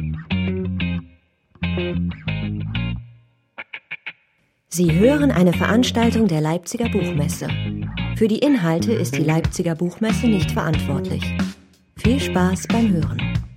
Sie hören eine Veranstaltung der Leipziger Buchmesse. Für die Inhalte ist die Leipziger Buchmesse nicht verantwortlich. Viel Spaß beim Hören.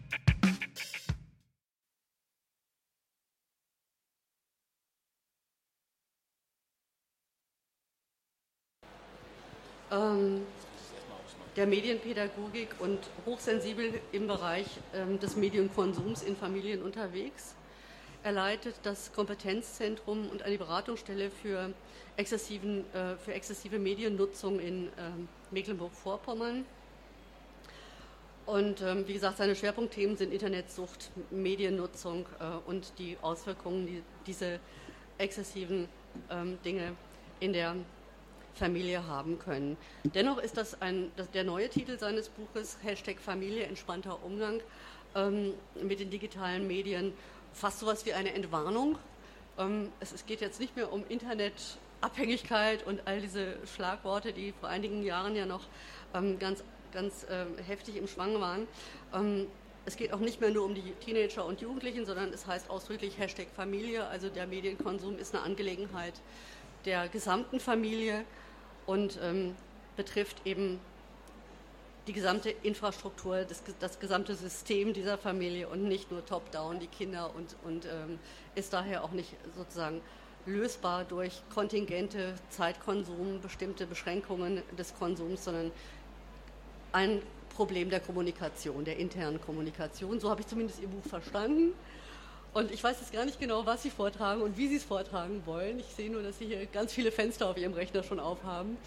Der Medienpädagogik und hochsensibel im Bereich des Medienkonsums in Familien unterwegs. Er leitet das Kompetenzzentrum und eine Beratungsstelle für exzessive Mediennutzung in Mecklenburg-Vorpommern. Und wie gesagt, seine Schwerpunktthemen sind Internetsucht, Mediennutzung und die Auswirkungen, die diese exzessiven Dinge in der Familie haben können. Dennoch ist das der neue Titel seines Buches, #Familie, entspannter Umgang mit den digitalen Medien, fast sowas wie eine Entwarnung. Es geht jetzt nicht mehr um Internetabhängigkeit und all diese Schlagworte, die vor einigen Jahren ja noch ganz heftig im Schwang waren. Es geht auch nicht mehr nur um die Teenager und Jugendlichen, sondern es heißt ausdrücklich #Familie, also der Medienkonsum ist eine Angelegenheit der gesamten Familie und betrifft eben die gesamte Infrastruktur, das gesamte System dieser Familie und nicht nur top-down die Kinder und ist daher auch nicht sozusagen lösbar durch Kontingente, Zeitkonsum, bestimmte Beschränkungen des Konsums, sondern ein Problem der Kommunikation, der internen Kommunikation. So habe ich zumindest Ihr Buch verstanden. Und ich weiß jetzt gar nicht genau, was Sie vortragen und wie Sie es vortragen wollen. Ich sehe nur, dass Sie hier ganz viele Fenster auf Ihrem Rechner schon aufhaben.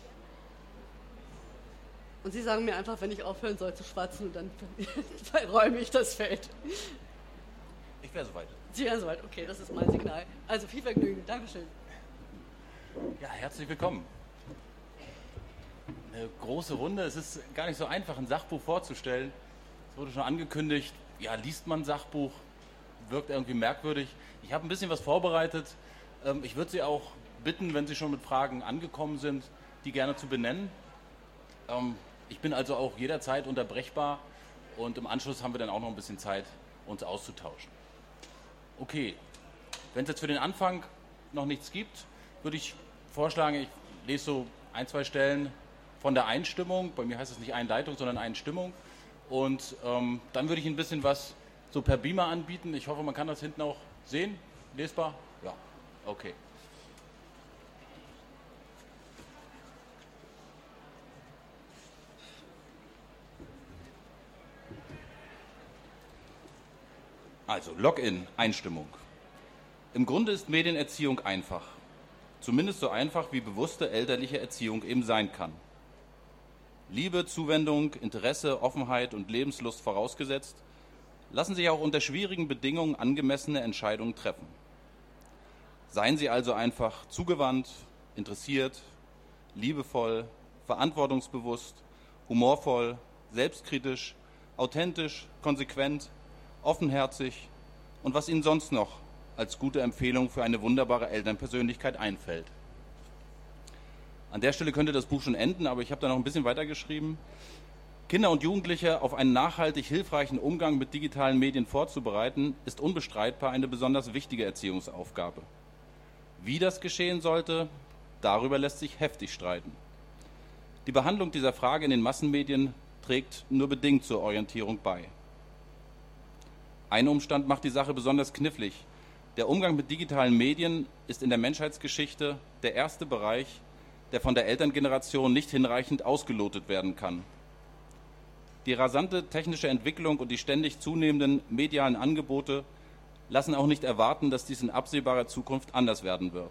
Und Sie sagen mir einfach, wenn ich aufhören soll zu schwatzen, dann verräume ich das Feld. Ich wäre soweit. Sie wären soweit, okay, das ist mein Signal. Also viel Vergnügen, Dankeschön. Ja, herzlich willkommen. Eine große Runde, es ist gar nicht so einfach, ein Sachbuch vorzustellen. Es wurde schon angekündigt, ja, liest man ein Sachbuch, wirkt irgendwie merkwürdig. Ich habe ein bisschen was vorbereitet. Ich würde Sie auch bitten, wenn Sie schon mit Fragen angekommen sind, die gerne zu benennen. Ich bin also auch jederzeit unterbrechbar und im Anschluss haben wir dann auch noch ein bisschen Zeit, uns auszutauschen. Okay, wenn es jetzt für den Anfang noch nichts gibt, würde ich vorschlagen, ich lese so 1, 2 Stellen von der Einstimmung. Bei mir heißt es nicht Einleitung, sondern Einstimmung. Und dann würde ich Ihnen ein bisschen was so per Beamer anbieten. Ich hoffe, man kann das hinten auch sehen. Lesbar? Ja, okay. Also, Login, Einstimmung. Im Grunde ist Medienerziehung einfach. Zumindest so einfach, wie bewusste elterliche Erziehung eben sein kann. Liebe, Zuwendung, Interesse, Offenheit und Lebenslust vorausgesetzt, lassen sich auch unter schwierigen Bedingungen angemessene Entscheidungen treffen. Seien Sie also einfach zugewandt, interessiert, liebevoll, verantwortungsbewusst, humorvoll, selbstkritisch, authentisch, konsequent, offenherzig und was Ihnen sonst noch als gute Empfehlung für eine wunderbare Elternpersönlichkeit einfällt. An der Stelle könnte das Buch schon enden, aber ich habe da noch ein bisschen weitergeschrieben. Kinder und Jugendliche auf einen nachhaltig hilfreichen Umgang mit digitalen Medien vorzubereiten, ist unbestreitbar eine besonders wichtige Erziehungsaufgabe. Wie das geschehen sollte, darüber lässt sich heftig streiten. Die Behandlung dieser Frage in den Massenmedien trägt nur bedingt zur Orientierung bei. Ein Umstand macht die Sache besonders knifflig. Der Umgang mit digitalen Medien ist in der Menschheitsgeschichte der erste Bereich, der von der Elterngeneration nicht hinreichend ausgelotet werden kann. Die rasante technische Entwicklung und die ständig zunehmenden medialen Angebote lassen auch nicht erwarten, dass dies in absehbarer Zukunft anders werden wird.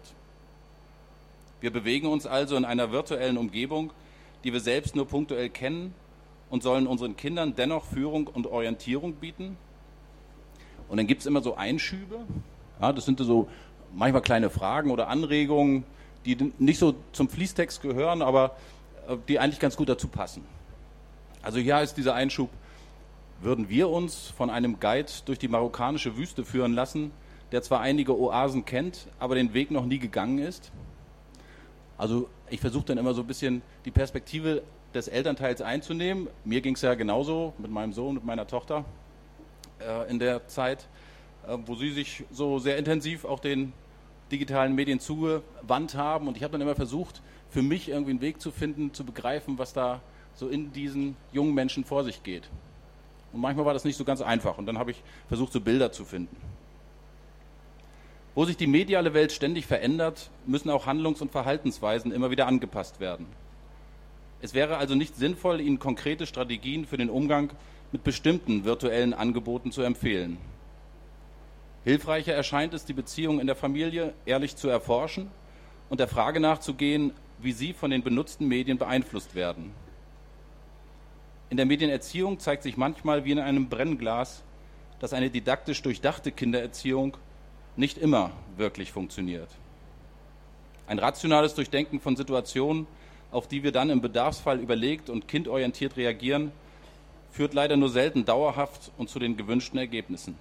Wir bewegen uns also in einer virtuellen Umgebung, die wir selbst nur punktuell kennen und sollen unseren Kindern dennoch Führung und Orientierung bieten. Und dann gibt es immer so Einschübe, ja, das sind so manchmal kleine Fragen oder Anregungen, die nicht so zum Fließtext gehören, aber die eigentlich ganz gut dazu passen. Also hier ist dieser Einschub: Würden wir uns von einem Guide durch die marokkanische Wüste führen lassen, der zwar einige Oasen kennt, aber den Weg noch nie gegangen ist? Also ich versuche dann immer so ein bisschen die Perspektive des Elternteils einzunehmen. Mir ging es ja genauso mit meinem Sohn und meiner Tochter. in der Zeit, wo Sie sich so sehr intensiv auch den digitalen Medien zugewandt haben. Und ich habe dann immer versucht, für mich irgendwie einen Weg zu finden, zu begreifen, was da so in diesen jungen Menschen vor sich geht. Und manchmal war das nicht so ganz einfach. Und dann habe ich versucht, so Bilder zu finden. Wo sich die mediale Welt ständig verändert, müssen auch Handlungs- und Verhaltensweisen immer wieder angepasst werden. Es wäre also nicht sinnvoll, Ihnen konkrete Strategien für den Umgang mit bestimmten virtuellen Angeboten zu empfehlen. Hilfreicher erscheint es, die Beziehung in der Familie ehrlich zu erforschen und der Frage nachzugehen, wie sie von den benutzten Medien beeinflusst werden. In der Medienerziehung zeigt sich manchmal wie in einem Brennglas, dass eine didaktisch durchdachte Kindererziehung nicht immer wirklich funktioniert. Ein rationales Durchdenken von Situationen, auf die wir dann im Bedarfsfall überlegt und kindorientiert reagieren, führt leider nur selten dauerhaft und zu den gewünschten Ergebnissen.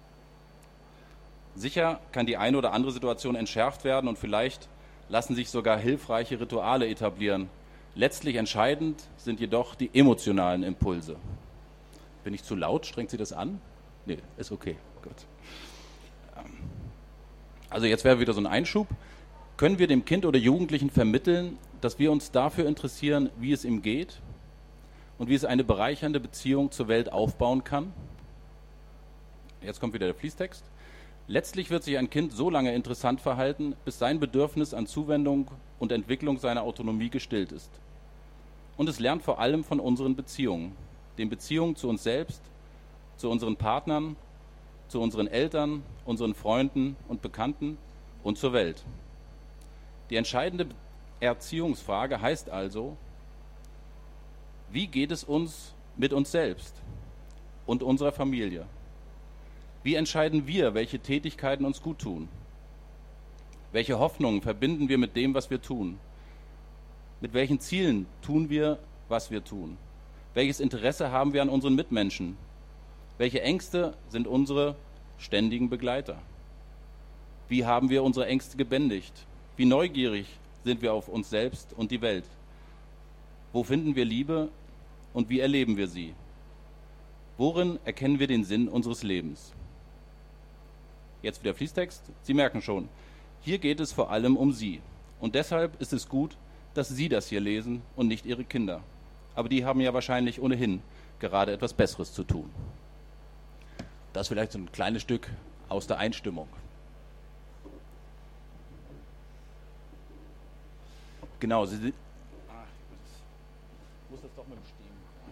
Sicher kann die eine oder andere Situation entschärft werden und vielleicht lassen sich sogar hilfreiche Rituale etablieren. Letztlich entscheidend sind jedoch die emotionalen Impulse. Bin ich zu laut? Strengt Sie das an? Nee, ist okay. Gut. Also jetzt wäre wieder so ein Einschub. Können wir dem Kind oder Jugendlichen vermitteln, dass wir uns dafür interessieren, wie es ihm geht und wie es eine bereichernde Beziehung zur Welt aufbauen kann? Jetzt kommt wieder der Fließtext. Letztlich wird sich ein Kind so lange interessant verhalten, bis sein Bedürfnis an Zuwendung und Entwicklung seiner Autonomie gestillt ist. Und es lernt vor allem von unseren Beziehungen, den Beziehungen zu uns selbst, zu unseren Partnern, zu unseren Eltern, unseren Freunden und Bekannten und zur Welt. Die entscheidende Erziehungsfrage heißt also, wie geht es uns mit uns selbst und unserer Familie? Wie entscheiden wir, welche Tätigkeiten uns gut tun? Welche Hoffnungen verbinden wir mit dem, was wir tun? Mit welchen Zielen tun wir, was wir tun? Welches Interesse haben wir an unseren Mitmenschen? Welche Ängste sind unsere ständigen Begleiter? Wie haben wir unsere Ängste gebändigt? Wie neugierig sind wir auf uns selbst und die Welt? Wo finden wir Liebe und wie erleben wir sie? Worin erkennen wir den Sinn unseres Lebens? Jetzt wieder Fließtext. Sie merken schon, hier geht es vor allem um Sie. Und deshalb ist es gut, dass Sie das hier lesen und nicht Ihre Kinder. Aber die haben ja wahrscheinlich ohnehin gerade etwas Besseres zu tun. Das vielleicht so ein kleines Stück aus der Einstimmung. Genau, Sie sind. Ich muss das doch mit dem Stehen.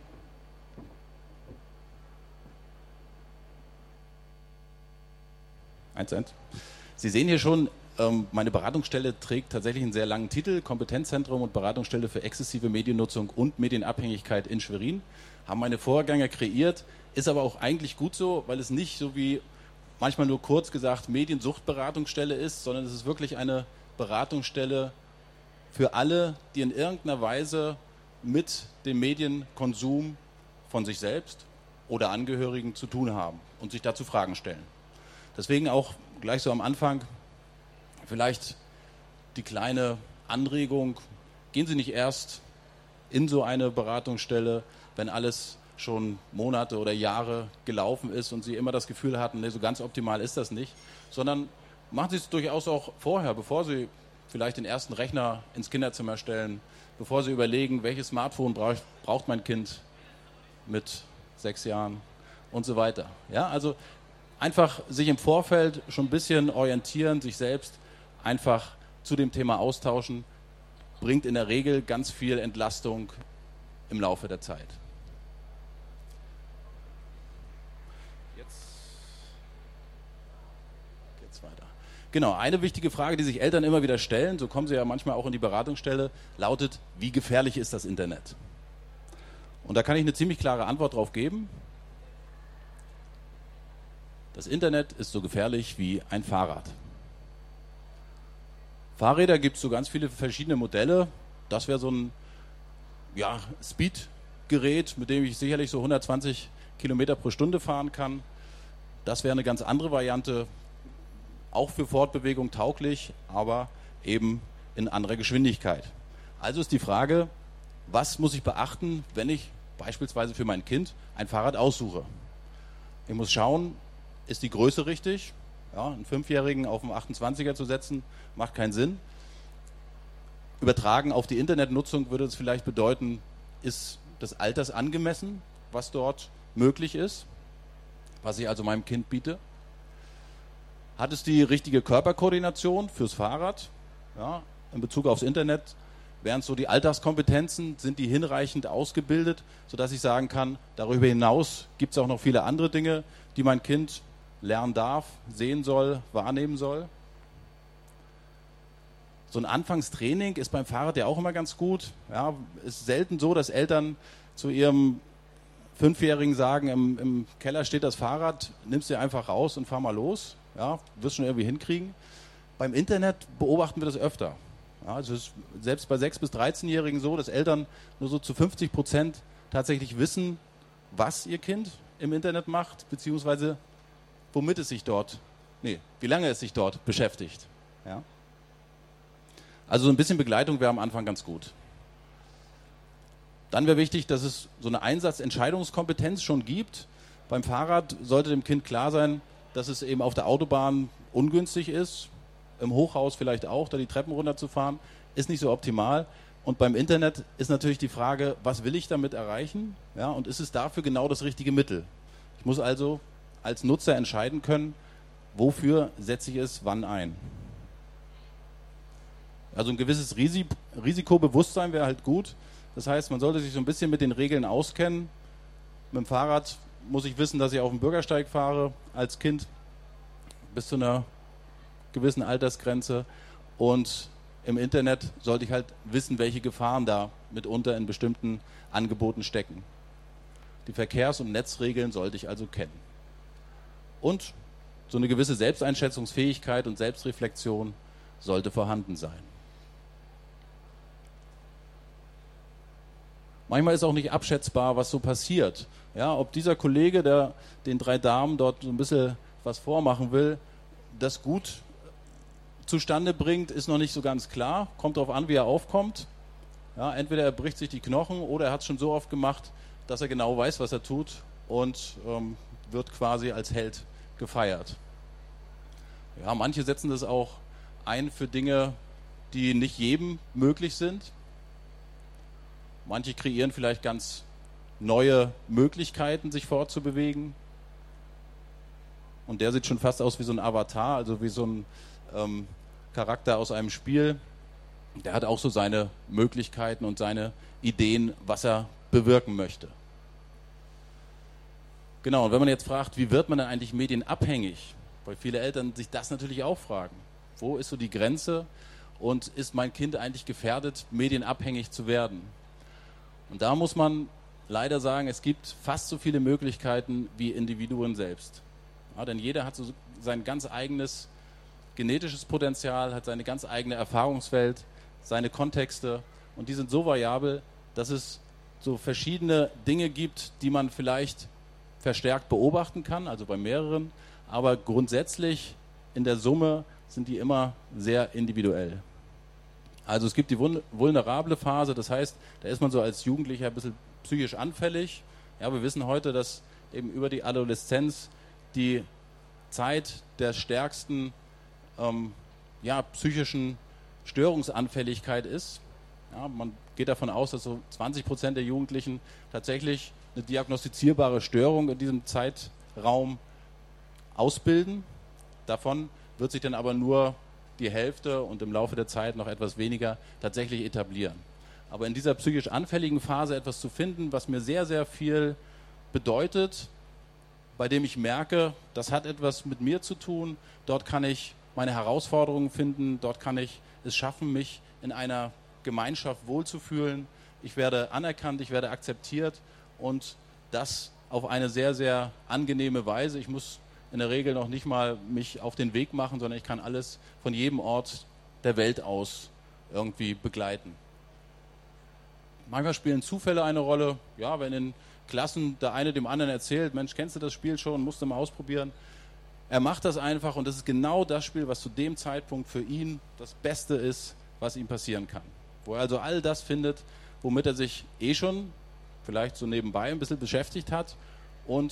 Sie sehen hier schon, meine Beratungsstelle trägt tatsächlich einen sehr langen Titel, Kompetenzzentrum und Beratungsstelle für exzessive Mediennutzung und Medienabhängigkeit in Schwerin. Haben meine Vorgänger kreiert, ist aber auch eigentlich gut so, weil es nicht so wie manchmal nur kurz gesagt Mediensuchtberatungsstelle ist, sondern es ist wirklich eine Beratungsstelle für alle, die in irgendeiner Weise mit dem Medienkonsum von sich selbst oder Angehörigen zu tun haben und sich dazu Fragen stellen. Deswegen auch gleich so am Anfang vielleicht die kleine Anregung, gehen Sie nicht erst in so eine Beratungsstelle, wenn alles schon Monate oder Jahre gelaufen ist und Sie immer das Gefühl hatten, nee, so ganz optimal ist das nicht, sondern machen Sie es durchaus auch vorher, bevor Sie vielleicht den ersten Rechner ins Kinderzimmer stellen, bevor Sie überlegen, welches Smartphone braucht mein Kind mit 6 Jahren und so weiter. Ja, also einfach sich im Vorfeld schon ein bisschen orientieren, sich selbst einfach zu dem Thema austauschen, bringt in der Regel ganz viel Entlastung im Laufe der Zeit. Jetzt geht's weiter. Genau, eine wichtige Frage, die sich Eltern immer wieder stellen, so kommen sie ja manchmal auch in die Beratungsstelle, lautet, wie gefährlich ist das Internet? Und da kann ich eine ziemlich klare Antwort drauf geben. Das Internet ist so gefährlich wie ein Fahrrad. Fahrräder gibt es so ganz viele verschiedene Modelle. Das wäre so ein Speedgerät, mit dem ich sicherlich so 120 Kilometer pro Stunde fahren kann. Das wäre eine ganz andere Variante, auch für Fortbewegung tauglich, aber eben in anderer Geschwindigkeit. Also ist die Frage, was muss ich beachten, wenn ich beispielsweise für mein Kind ein Fahrrad aussuche? Ich muss schauen, ist die Größe richtig? Ja, einen 5-Jährigen auf einen 28er zu setzen, macht keinen Sinn. Übertragen auf die Internetnutzung würde es vielleicht bedeuten, ist des Alters angemessen, was dort möglich ist, was ich also meinem Kind biete. Hat es die richtige Körperkoordination fürs Fahrrad? Ja, in Bezug aufs Internet wären es so die Alltagskompetenzen, sind die hinreichend ausgebildet, sodass ich sagen kann, darüber hinaus gibt es auch noch viele andere Dinge, die mein Kind lernen darf, sehen soll, wahrnehmen soll. So ein Anfangstraining ist beim Fahrrad ja auch immer ganz gut. Ja, ist selten so, dass Eltern zu ihrem 5-Jährigen sagen, im Keller steht das Fahrrad, nimmst du einfach raus und fahr mal los. Ja, wirst schon irgendwie hinkriegen. Beim Internet beobachten wir das öfter. Ja, also es ist selbst bei 6- bis 13-Jährigen so, dass Eltern nur so zu 50% tatsächlich wissen, was ihr Kind im Internet macht, beziehungsweise womit es sich dort, wie lange es sich dort beschäftigt. Ja? Also so ein bisschen Begleitung wäre am Anfang ganz gut. Dann wäre wichtig, dass es so eine Einsatzentscheidungskompetenz schon gibt. Beim Fahrrad sollte dem Kind klar sein, dass es eben auf der Autobahn ungünstig ist, im Hochhaus vielleicht auch, da die Treppen runterzufahren, ist nicht so optimal. Und beim Internet ist natürlich die Frage, was will ich damit erreichen? Ja, und ist es dafür genau das richtige Mittel? Ich muss also als Nutzer entscheiden können, wofür setze ich es wann ein. Also ein gewisses Risikobewusstsein wäre halt gut. Das heißt, man sollte sich so ein bisschen mit den Regeln auskennen. Mit dem Fahrrad muss ich wissen, dass ich auf dem Bürgersteig fahre als Kind bis zu einer gewissen Altersgrenze. Und im Internet sollte ich halt wissen, welche Gefahren da mitunter in bestimmten Angeboten stecken. Die Verkehrs- und Netzregeln sollte ich also kennen. Und so eine gewisse Selbsteinschätzungsfähigkeit und Selbstreflexion sollte vorhanden sein. Manchmal ist auch nicht abschätzbar, was so passiert. Ja, ob dieser Kollege, der den 3 Damen dort so ein bisschen was vormachen will, das gut zustande bringt, ist noch nicht so ganz klar. Kommt darauf an, wie er aufkommt. Ja, entweder er bricht sich die Knochen oder er hat es schon so oft gemacht, dass er genau weiß, was er tut und wird quasi als Held gefeiert. Ja, manche setzen das auch ein für Dinge, die nicht jedem möglich sind. Manche kreieren vielleicht ganz neue Möglichkeiten, sich fortzubewegen. Und der sieht schon fast aus wie so ein Avatar, also wie so ein Charakter aus einem Spiel. Der hat auch so seine Möglichkeiten und seine Ideen, was er bewirken möchte. Genau, und wenn man jetzt fragt, wie wird man denn eigentlich medienabhängig? Weil viele Eltern sich das natürlich auch fragen. Wo ist so die Grenze und ist mein Kind eigentlich gefährdet, medienabhängig zu werden? Und da muss man leider sagen, es gibt fast so viele Möglichkeiten wie Individuen selbst. Ja, denn jeder hat so sein ganz eigenes genetisches Potenzial, hat seine ganz eigene Erfahrungswelt, seine Kontexte und die sind so variabel, dass es so verschiedene Dinge gibt, die man vielleicht verstärkt beobachten kann, also bei mehreren, aber grundsätzlich in der Summe sind die immer sehr individuell. Also es gibt die vulnerable Phase, das heißt, da ist man so als Jugendlicher ein bisschen psychisch anfällig. Ja, wir wissen heute, dass eben über die Adoleszenz die Zeit der stärksten psychischen Störungsanfälligkeit ist. Ja, man geht davon aus, dass so 20% der Jugendlichen tatsächlich eine diagnostizierbare Störung in diesem Zeitraum ausbilden. Davon wird sich dann aber nur die Hälfte und im Laufe der Zeit noch etwas weniger tatsächlich etablieren. Aber in dieser psychisch anfälligen Phase etwas zu finden, was mir sehr, sehr viel bedeutet, bei dem ich merke, das hat etwas mit mir zu tun, dort kann ich meine Herausforderungen finden, dort kann ich es schaffen, mich in einer Gemeinschaft wohlzufühlen. Ich werde anerkannt, ich werde akzeptiert und das auf eine sehr, sehr angenehme Weise. Ich muss in der Regel noch nicht mal mich auf den Weg machen, sondern ich kann alles von jedem Ort der Welt aus irgendwie begleiten. Manchmal spielen Zufälle eine Rolle. Ja, wenn in Klassen der eine dem anderen erzählt, Mensch, kennst du das Spiel schon, musst du mal ausprobieren. Er macht das einfach und das ist genau das Spiel, was zu dem Zeitpunkt für ihn das Beste ist, was ihm passieren kann. Wo er also all das findet, womit er sich schon vielleicht so nebenbei ein bisschen beschäftigt hat und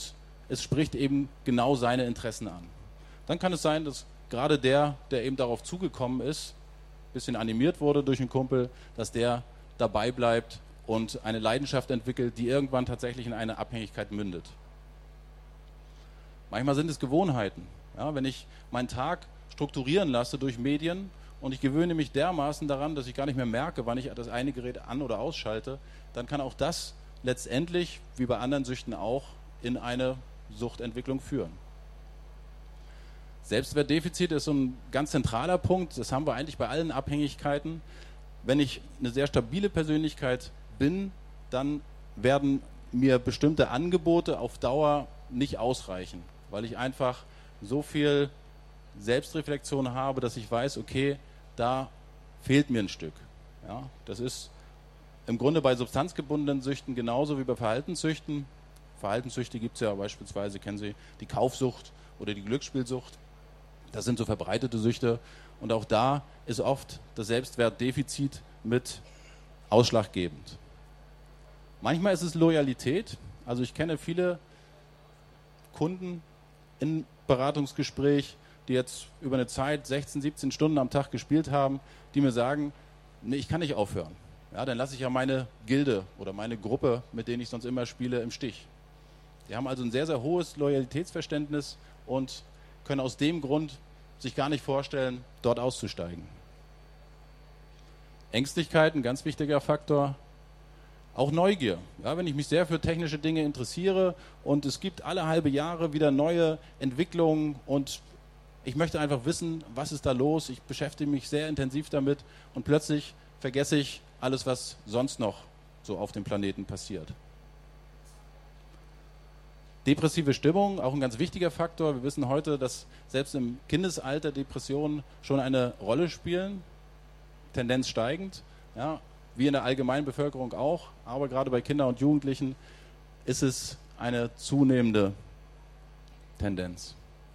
es spricht eben genau seine Interessen an. Dann kann es sein, dass gerade der eben darauf zugekommen ist, ein bisschen animiert wurde durch einen Kumpel, dass der dabei bleibt und eine Leidenschaft entwickelt, die irgendwann tatsächlich in eine Abhängigkeit mündet. Manchmal sind es Gewohnheiten. Ja, wenn ich meinen Tag strukturieren lasse durch Medien und ich gewöhne mich dermaßen daran, dass ich gar nicht mehr merke, wann ich das eine Gerät an- oder ausschalte, dann kann auch das letztendlich, wie bei anderen Süchten auch, in eine Suchtentwicklung führen. Selbstwertdefizit ist so ein ganz zentraler Punkt. Das haben wir eigentlich bei allen Abhängigkeiten. Wenn ich eine sehr stabile Persönlichkeit bin, dann werden mir bestimmte Angebote auf Dauer nicht ausreichen, weil ich einfach so viel Selbstreflexion habe, dass ich weiß, okay, da fehlt mir ein Stück. Ja, das ist im Grunde bei substanzgebundenen Süchten genauso wie bei Verhaltenssüchten. Verhaltenssüchte gibt es ja beispielsweise, kennen Sie, die Kaufsucht oder die Glücksspielsucht. Das sind so verbreitete Süchte. Und auch da ist oft das Selbstwertdefizit mit ausschlaggebend. Manchmal ist es Loyalität. Also ich kenne viele Kunden im Beratungsgespräch, die jetzt über eine Zeit 16, 17 Stunden am Tag gespielt haben, die mir sagen, nee, ich kann nicht aufhören. Ja, dann lasse ich ja meine Gilde oder meine Gruppe, mit denen ich sonst immer spiele, im Stich. Die haben also ein sehr, sehr hohes Loyalitätsverständnis und können aus dem Grund sich gar nicht vorstellen, dort auszusteigen. Ängstlichkeit, ein ganz wichtiger Faktor. Auch Neugier. Ja, wenn ich mich sehr für technische Dinge interessiere und es gibt alle halbe Jahre wieder neue Entwicklungen und ich möchte einfach wissen, was ist da los. Ich beschäftige mich sehr intensiv damit und plötzlich vergesse ich alles, was sonst noch so auf dem Planeten passiert. Depressive Stimmung, auch ein ganz wichtiger Faktor. Wir wissen heute, dass selbst im Kindesalter Depressionen schon eine Rolle spielen, Tendenz steigend, ja, wie in der allgemeinen Bevölkerung auch, aber gerade bei Kindern und Jugendlichen ist es eine zunehmende Tendenz.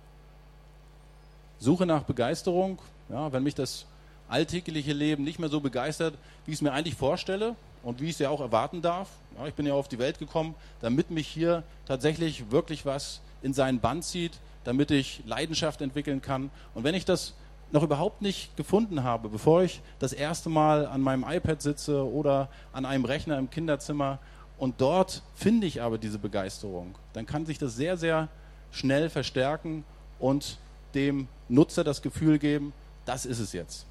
Suche nach Begeisterung, ja, wenn mich das alltägliche Leben nicht mehr so begeistert, wie ich es mir eigentlich vorstelle und wie ich es ja auch erwarten darf. Ja, ich bin ja auf die Welt gekommen, damit mich hier tatsächlich wirklich was in seinen Bann zieht, damit ich Leidenschaft entwickeln kann. Und wenn ich das noch überhaupt nicht gefunden habe, bevor ich das erste Mal an meinem iPad sitze oder an einem Rechner im Kinderzimmer und dort finde ich aber diese Begeisterung, dann kann sich das sehr, sehr schnell verstärken und dem Nutzer das Gefühl geben, das ist es jetzt.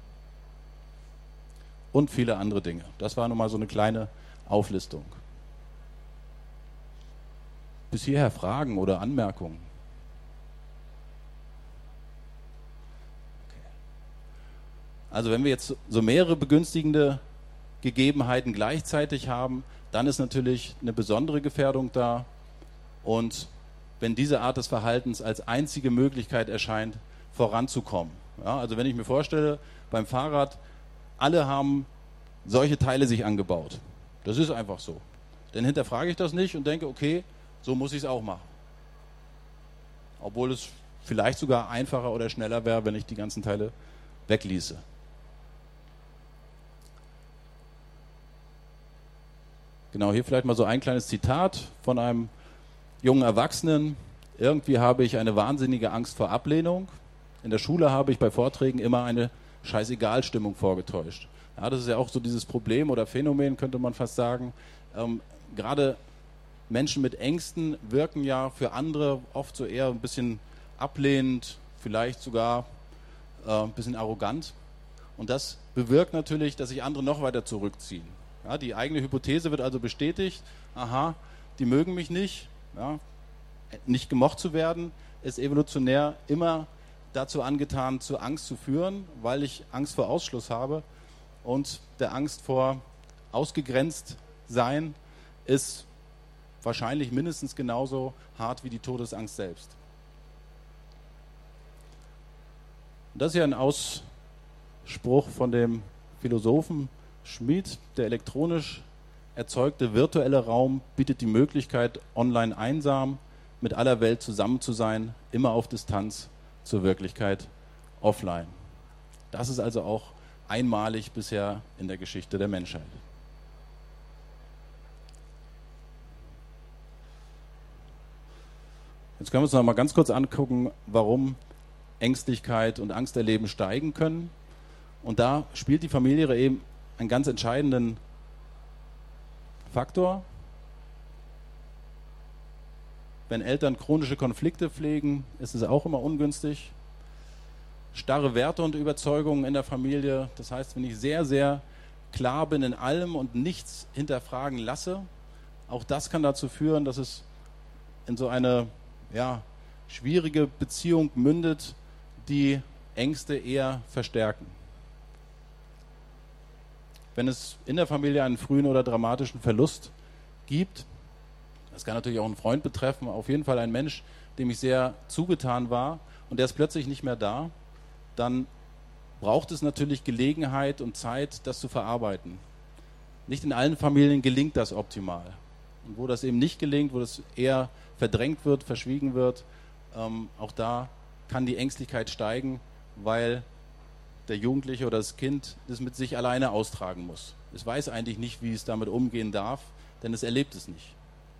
Und viele andere Dinge. Das war nochmal so eine kleine Auflistung. Bis hierher Fragen oder Anmerkungen? Also wenn wir jetzt so mehrere begünstigende Gegebenheiten gleichzeitig haben, dann ist natürlich eine besondere Gefährdung da. Und wenn diese Art des Verhaltens als einzige Möglichkeit erscheint, voranzukommen. Ja, also wenn ich mir vorstelle, beim Fahrrad, alle haben solche Teile sich angebaut. Das ist einfach so. Dann hinterfrage ich das nicht und denke, okay, so muss ich es auch machen. Obwohl es vielleicht sogar einfacher oder schneller wäre, wenn ich die ganzen Teile wegließe. Genau, hier vielleicht mal so ein kleines Zitat von einem jungen Erwachsenen. Irgendwie habe ich eine wahnsinnige Angst vor Ablehnung. In der Schule habe ich bei Vorträgen immer eine Scheißegal-Stimmung vorgetäuscht. Ja, das ist ja auch so dieses Problem oder Phänomen, könnte man fast sagen. Gerade Menschen mit Ängsten wirken ja für andere oft so eher ein bisschen ablehnend, vielleicht sogar ein bisschen arrogant. Und das bewirkt natürlich, dass sich andere noch weiter zurückziehen. Ja, die eigene Hypothese wird also bestätigt, aha, die mögen mich nicht. Ja, nicht gemocht zu werden, ist evolutionär immer dazu angetan, zu Angst zu führen, weil ich Angst vor Ausschluss habe. Und der Angst vor ausgegrenzt sein ist wahrscheinlich mindestens genauso hart wie die Todesangst selbst. Und das ist ja ein Ausspruch von dem Philosophen Schmid. Der elektronisch erzeugte virtuelle Raum bietet die Möglichkeit, online einsam mit aller Welt zusammen zu sein, immer auf Distanz zur Wirklichkeit offline. Das ist also auch einmalig bisher in der Geschichte der Menschheit. Jetzt können wir uns noch mal ganz kurz angucken, warum Ängstlichkeit und Angsterleben steigen können. Und da spielt die Familie eben einen ganz entscheidenden Faktor. Wenn Eltern chronische Konflikte pflegen, ist es auch immer ungünstig. Starre Werte und Überzeugungen in der Familie. Das heißt, wenn ich sehr, sehr klar bin in allem und nichts hinterfragen lasse, auch das kann dazu führen, dass es in so eine schwierige Beziehung mündet, die Ängste eher verstärken. Wenn es in der Familie einen frühen oder dramatischen Verlust gibt, das kann natürlich auch einen Freund betreffen, auf jeden Fall ein Mensch, dem ich sehr zugetan war und der ist plötzlich nicht mehr da, dann braucht es natürlich Gelegenheit und Zeit, das zu verarbeiten. Nicht in allen Familien gelingt das optimal. Und wo das eben nicht gelingt, wo das eher verdrängt wird, verschwiegen wird, auch da kann die Ängstlichkeit steigen, weil der Jugendliche oder das Kind das mit sich alleine austragen muss. Es weiß eigentlich nicht, wie es damit umgehen darf, denn es erlebt es nicht.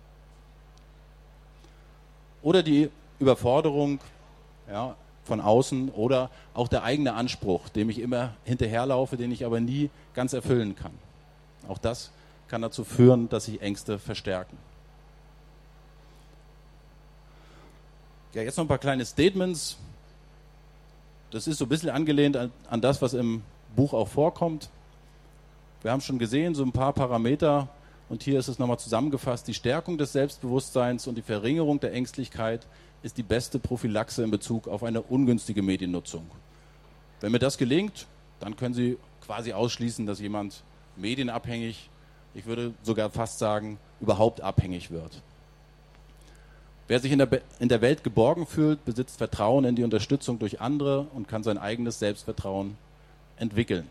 Oder die Überforderung von außen oder auch der eigene Anspruch, dem ich immer hinterherlaufe, den ich aber nie ganz erfüllen kann. Auch das kann dazu führen, dass sich Ängste verstärken. Ja, jetzt noch ein paar kleine Statements. Das ist so ein bisschen angelehnt an das, was im Buch auch vorkommt. Wir haben schon gesehen, so ein paar Parameter, und hier ist es nochmal zusammengefasst: Die Stärkung des Selbstbewusstseins und die Verringerung der Ängstlichkeit ist die beste Prophylaxe in Bezug auf eine ungünstige Mediennutzung. Wenn mir das gelingt, dann können Sie quasi ausschließen, dass jemand medienabhängig, ich würde sogar fast sagen, überhaupt abhängig wird. Wer sich in der Welt geborgen fühlt, besitzt Vertrauen in die Unterstützung durch andere und kann sein eigenes Selbstvertrauen entwickeln.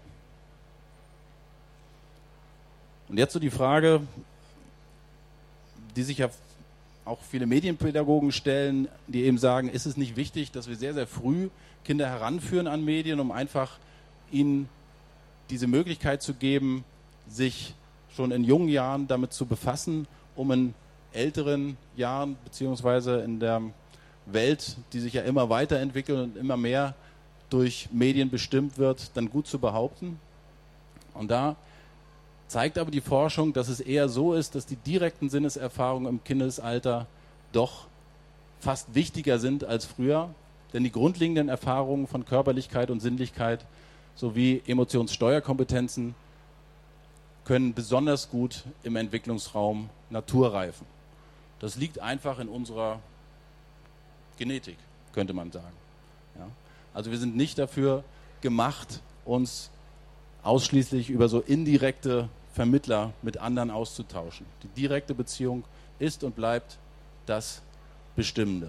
Und jetzt so die Frage, die sich ja auch viele Medienpädagogen stellen, die eben sagen, ist es nicht wichtig, dass wir sehr, sehr früh Kinder heranführen an Medien, um einfach ihnen diese Möglichkeit zu geben, sich schon in jungen Jahren damit zu befassen, um in älteren Jahren, beziehungsweise in der Welt, die sich ja immer weiterentwickelt und immer mehr durch Medien bestimmt wird, dann gut zu behaupten. Und da zeigt aber die Forschung, dass es eher so ist, dass die direkten Sinneserfahrungen im Kindesalter doch fast wichtiger sind als früher, denn die grundlegenden Erfahrungen von Körperlichkeit und Sinnlichkeit sowie Emotionssteuerkompetenzen können besonders gut im Entwicklungsraum naturreifen. Das liegt einfach in unserer Genetik, könnte man sagen. Ja? Also wir sind nicht dafür gemacht, uns ausschließlich über so indirekte Vermittler mit anderen auszutauschen. Die direkte Beziehung ist und bleibt das Bestimmende.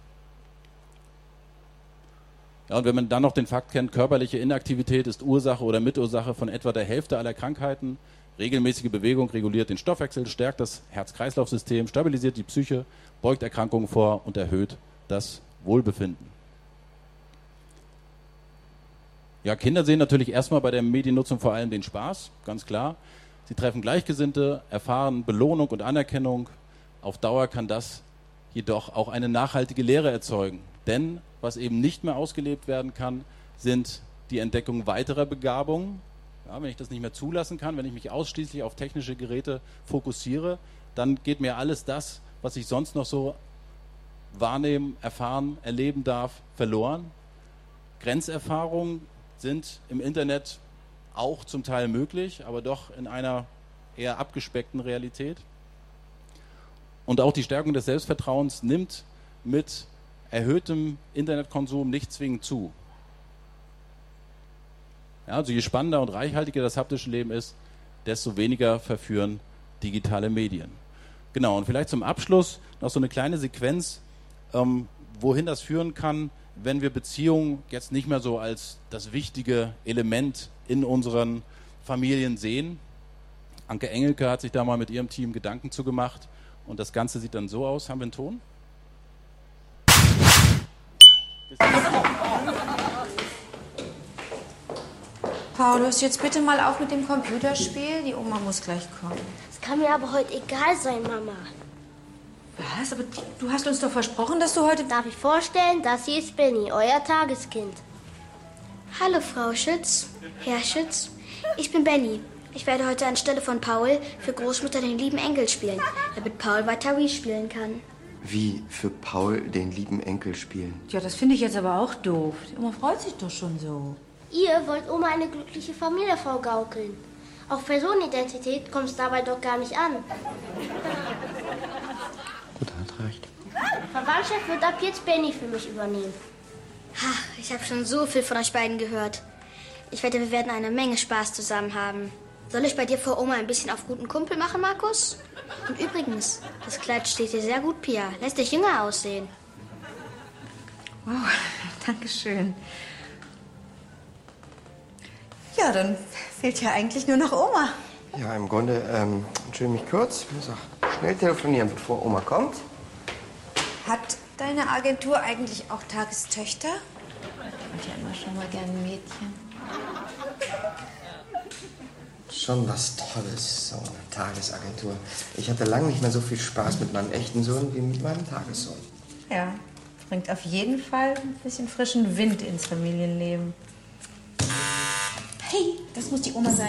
Ja, und wenn man dann noch den Fakt kennt, körperliche Inaktivität ist Ursache oder Mitursache von etwa der Hälfte aller Krankheiten. Regelmäßige Bewegung reguliert den Stoffwechsel, stärkt das Herz-Kreislauf-System, stabilisiert die Psyche, beugt Erkrankungen vor und erhöht das Wohlbefinden. Ja, Kinder sehen natürlich erstmal bei der Mediennutzung vor allem den Spaß, ganz klar. Sie treffen Gleichgesinnte, erfahren Belohnung und Anerkennung. Auf Dauer kann das jedoch auch eine nachhaltige Lehre erzeugen. Denn was eben nicht mehr ausgelebt werden kann, sind die Entdeckung weiterer Begabungen. Ja, wenn ich das nicht mehr zulassen kann, wenn ich mich ausschließlich auf technische Geräte fokussiere, dann geht mir alles das, was ich sonst noch so wahrnehmen, erfahren, erleben darf, verloren. Grenzerfahrungen sind im Internet auch zum Teil möglich, aber doch in einer eher abgespeckten Realität. Und auch die Stärkung des Selbstvertrauens nimmt mit erhöhtem Internetkonsum nicht zwingend zu. Ja, also je spannender und reichhaltiger das haptische Leben ist, desto weniger verführen digitale Medien. Genau, und vielleicht zum Abschluss noch so eine kleine Sequenz, wohin das führen kann, wenn wir Beziehungen jetzt nicht mehr so als das wichtige Element in unseren Familien sehen. Anke Engelke hat sich da mal mit ihrem Team Gedanken zu gemacht und das Ganze sieht dann so aus. Haben wir einen Ton? Paulus, jetzt bitte mal auf mit dem Computerspiel. Die Oma muss gleich kommen. Es kann mir aber heute egal sein, Mama. Was? Aber du hast uns doch versprochen, dass du heute... Darf ich vorstellen, das hier ist Benny, euer Tageskind. Hallo, Frau Schütz, Herr Schütz. Ich bin Benny. Ich werde heute anstelle von Paul für Großmutter den lieben Enkel spielen, damit Paul weiter Wii spielen kann. Wie für Paul den lieben Enkel spielen? Ja, das finde ich jetzt aber auch doof. Die Oma freut sich doch schon so. Ihr wollt Oma eine glückliche Familie vorgaukeln. Auf Personenidentität kommt es dabei doch gar nicht an. Gut, hat recht. Verwandtschaft wird ab jetzt Benny für mich übernehmen. Ich habe schon so viel von euch beiden gehört. Ich wette, wir werden eine Menge Spaß zusammen haben. Soll ich bei dir vor Oma ein bisschen auf guten Kumpel machen, Markus? Und übrigens, das Kleid steht dir sehr gut, Pia. Lässt dich jünger aussehen. Wow, danke schön. Ja, dann fehlt ja eigentlich nur noch Oma. Ja, im Grunde, entschuldige mich kurz. Ich muss auch schnell telefonieren, bevor Oma kommt. Hat deine Agentur eigentlich auch Tagestöchter? Und ja immer schon mal gern ein Mädchen. Schon was Tolles, so eine Tagesagentur. Ich hatte lange nicht mehr so viel Spaß mit meinem echten Sohn wie mit meinem Tagessohn. Ja, bringt auf jeden Fall ein bisschen frischen Wind ins Familienleben. Hey, das muss die Oma sein.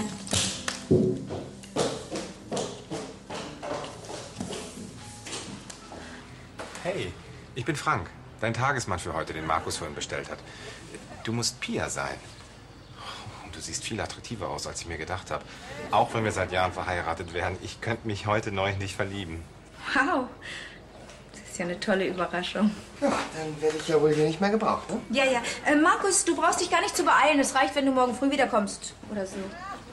Hey, ich bin Frank, dein Tagesmann für heute, den Markus vorhin bestellt hat. Du musst Pia sein. Und du siehst viel attraktiver aus, als ich mir gedacht habe. Auch wenn wir seit Jahren verheiratet wären, ich könnte mich heute neu nicht verlieben. Wow, das ist ja eine tolle Überraschung. Ja, dann werde ich ja wohl hier nicht mehr gebraucht, ne? Ja, ja. Markus, du brauchst dich gar nicht zu beeilen. Es reicht, wenn du morgen früh wiederkommst. Oder so.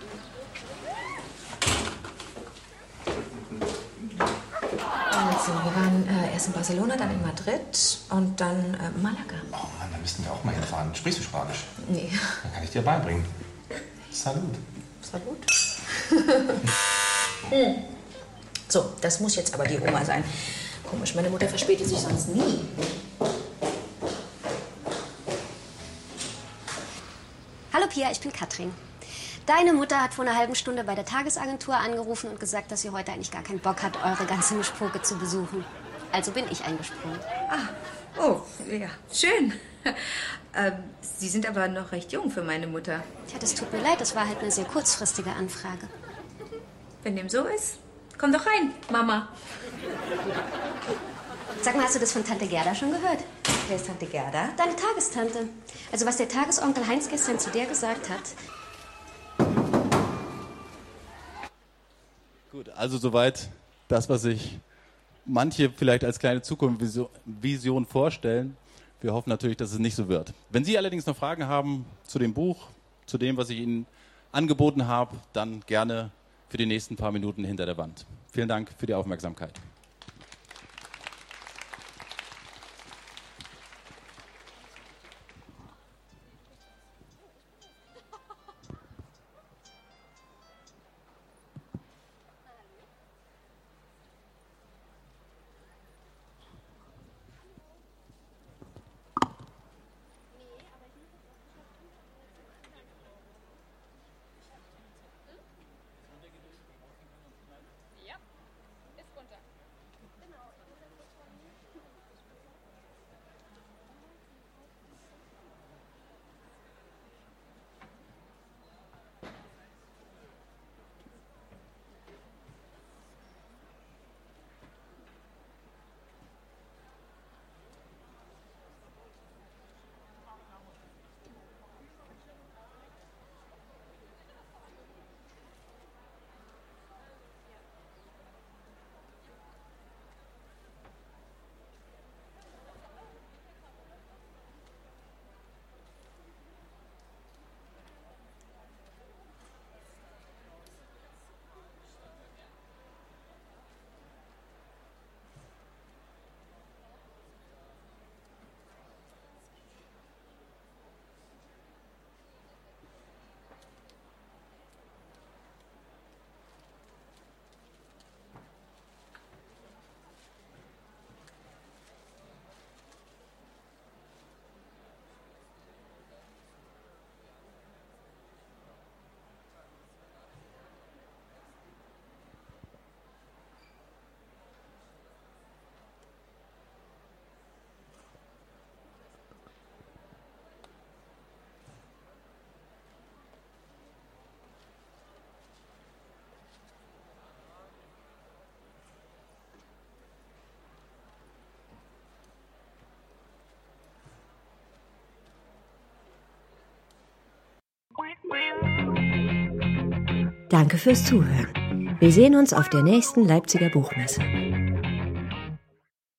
Also, wir waren erst in Barcelona, dann in Madrid und dann Malaga. Oh Mann, da müssten wir auch mal hinfahren. Sprichst du Spanisch? Nee. Dann kann ich dir beibringen. Salut. Salut. So, das muss jetzt aber die Oma sein. Komisch, meine Mutter verspätet sich sonst nie. Hallo Pia, ich bin Katrin. Deine Mutter hat vor einer halben Stunde bei der Tagesagentur angerufen und gesagt, dass sie heute eigentlich gar keinen Bock hat, eure ganze Mischpoke zu besuchen. Also bin ich eingesprungen. Oh, ja, schön. Sie sind aber noch recht jung für meine Mutter. Ja, das tut mir leid, das war halt eine sehr kurzfristige Anfrage. Wenn dem so ist, komm doch rein, Mama. Sag mal, hast du das von Tante Gerda schon gehört? Wer ist Tante Gerda? Deine Tagestante. Also was der Tagesonkel Heinz gestern zu dir gesagt hat. Gut, also soweit das, was sich manche vielleicht als kleine Zukunftsvision vorstellen. Wir hoffen natürlich, dass es nicht so wird. Wenn Sie allerdings noch Fragen haben zu dem Buch, zu dem, was ich Ihnen angeboten habe, dann gerne für die nächsten paar Minuten hinter der Wand. Vielen Dank für die Aufmerksamkeit. Danke fürs Zuhören. Wir sehen uns auf der nächsten Leipziger Buchmesse.